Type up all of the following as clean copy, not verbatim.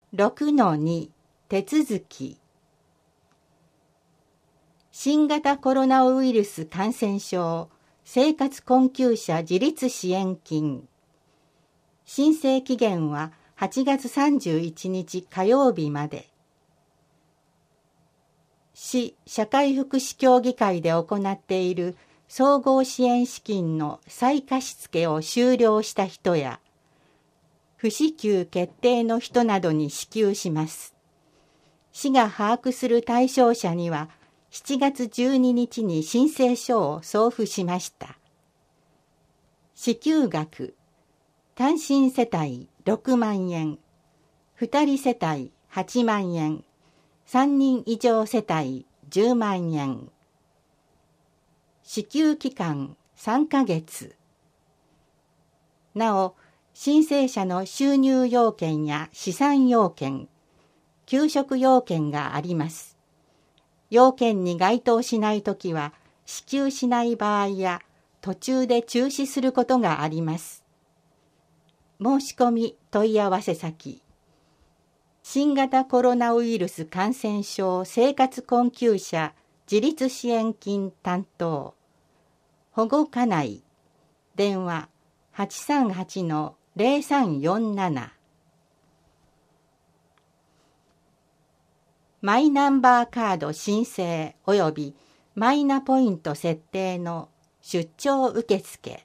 6-2 手続き。新型コロナウイルス感染症生活困窮者自立支援金。申請期限は8月31日火曜日まで。市社会福祉協議会で行っている総合支援資金の再貸付を終了した人や、不支給決定の人などに支給します。市が把握する対象者には、7月12日に申請書を送付しました。支給額、単身世帯6万円、2人世帯8万円、3人以上世帯10万円。支給期間3ヶ月。なお、申請者の収入要件や資産要件、給食要件があります。要件に該当しないときは、支給しない場合や途中で中止することがあります。申し込み問い合わせ先、新型コロナウイルス感染症生活困窮者自立支援金担当、保護課内、電話838-0347。マイナンバーカード申請及びマイナポイント設定の出張受付。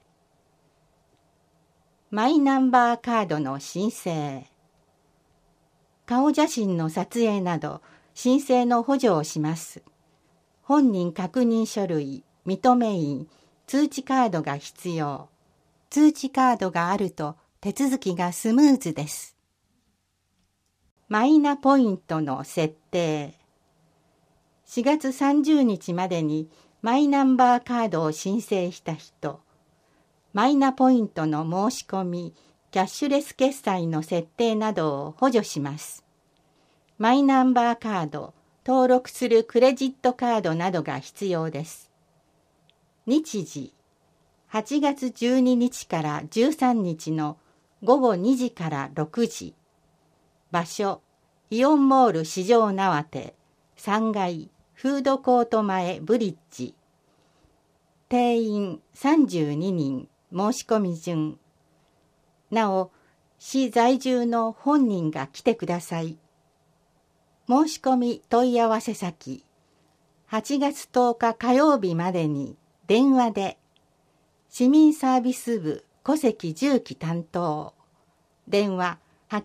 マイナンバーカードの申請。顔写真の撮影など申請の補助をします。本人確認書類、認め印、通知カードが必要。通知カードがあると手続きがスムーズです。マイナポイントの設定。4月30日までにマイナンバーカードを申請した人、マイナポイントの申し込み、キャッシュレス決済の設定などを補助します。マイナンバーカード、登録するクレジットカードなどが必要です。日時、8月12日から13日の午後2時から6時。場所、イオンモール市場縄手、3階、フードコート前ブリッジ。定員32人、申し込み順。なお、市在住の本人が来てください。申し込み問い合わせ先、8月10日火曜日までに電話で、市民サービス部戸籍住基担当、電話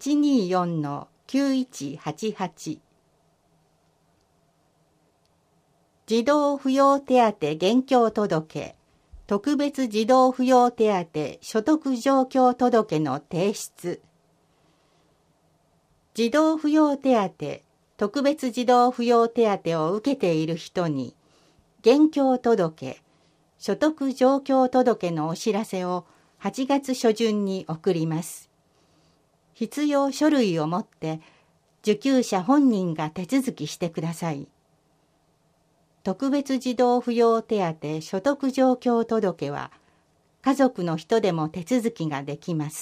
824-9188。児童扶養手当現況届、特別児童扶養手当所得状況届の提出。児童扶養手当、特別児童扶養手当を受けている人に、現況届、所得状況届のお知らせを8月初旬に送ります。必要書類を持って受給者本人が手続きしてください。特別児童扶養手当所得状況届は家族の人でも手続きができます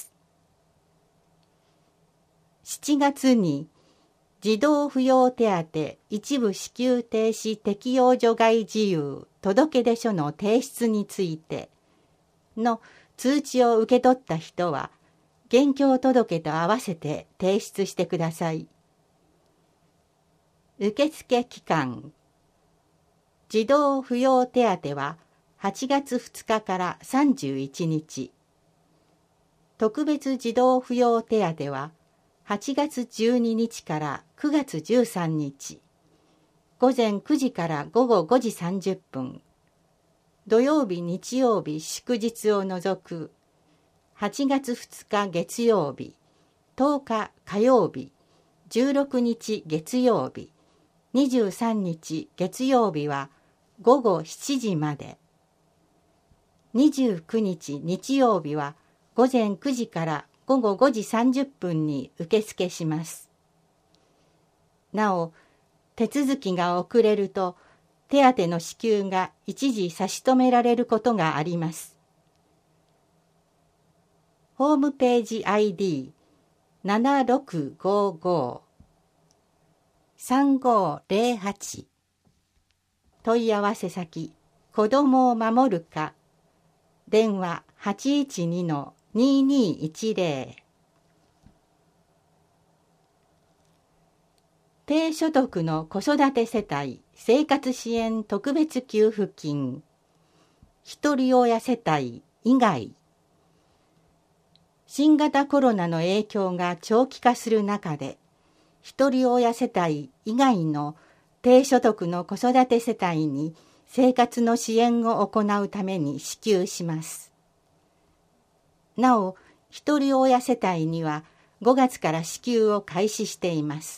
。7月に児童扶養手当一部支給停止適用除外事由届出書の提出についての通知を受け取った人は、現況届と合わせて提出してください。受付期間。児童扶養手当は8月2日から31日。特別児童扶養手当は8月12日から9月13日。午前9時から午後5時30分。土曜日、日曜日、祝日を除く8月2日月曜日、10日火曜日、16日月曜日、23日月曜日は午後7時まで。29日日曜日は午前9時から午後5時30分に受付します。なお、手続きが遅れると、手当の支給が一時差し止められることがあります。ホームページ ID7655 3508。問い合わせ先、子どもを守る課。電話812-2210。低所得の子育て世帯生活支援特別給付金。ひとり親世帯以外。新型コロナの影響が長期化する中で、ひとり親世帯以外の低所得の子育て世帯に生活の支援を行うために支給します。なお、ひとり親世帯には5月から支給を開始しています。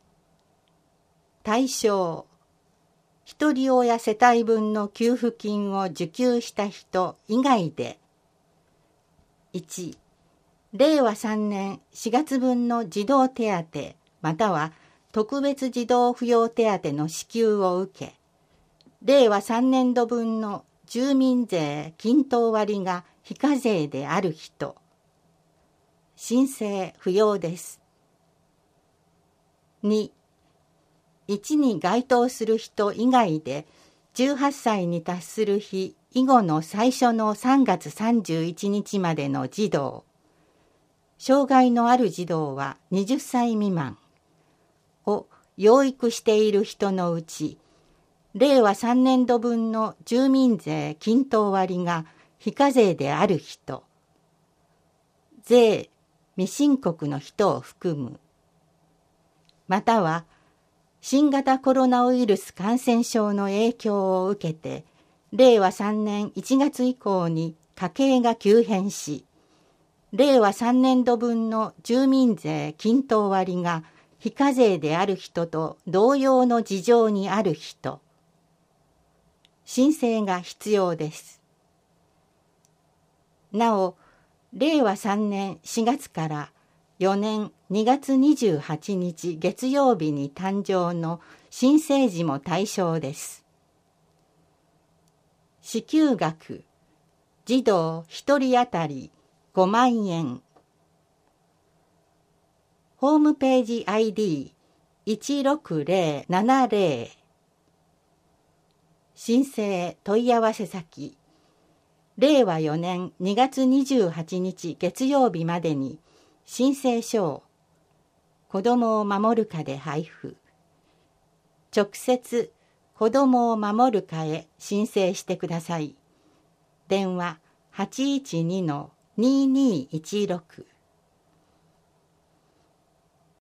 対象、ひとり親世帯分の給付金を受給した人以外で、1、令和3年4月分の児童手当または特別児童扶養手当の支給を受け、令和3年度分の住民税均等割が非課税である人。申請不要です。2、1に該当する人以外で18歳に達する日以後の最初の3月31日までの児童。障害のある児童は20歳未満を養育している人のうち、令和3年度分の住民税均等割が非課税である人、税未申告の人を含む、または新型コロナウイルス感染症の影響を受けて、令和3年1月以降に家計が急変し、令和3年度分の住民税均等割が非課税である人と同様の事情にある人。申請が必要です。なお、令和3年4月から4年2月28日月曜日に誕生の新生児も対象です。支給額、児童1人当たり5万円。ホームページ ID16070。申請問い合わせ先、令和4年2月28日月曜日までに申請書を子どもを守る課で配布。直接子どもを守る課へ申請してください。電話812-2216。